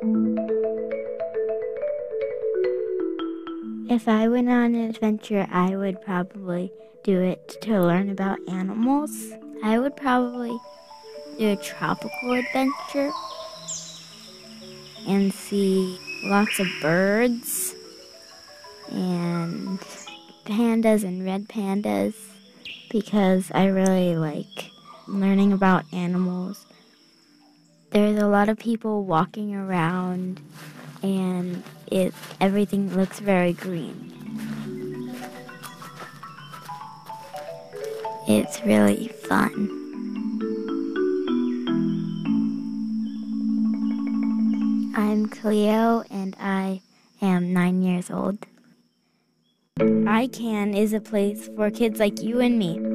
If I went on an adventure, I would probably do it to learn about animals. I would probably do a tropical adventure and see lots of birds and pandas and red pandas because I really like learning about animals. There's a lot of people walking around and everything looks very green. It's really fun. I'm Cleo and I am 9 years old. ICANN is a place for kids like you and me.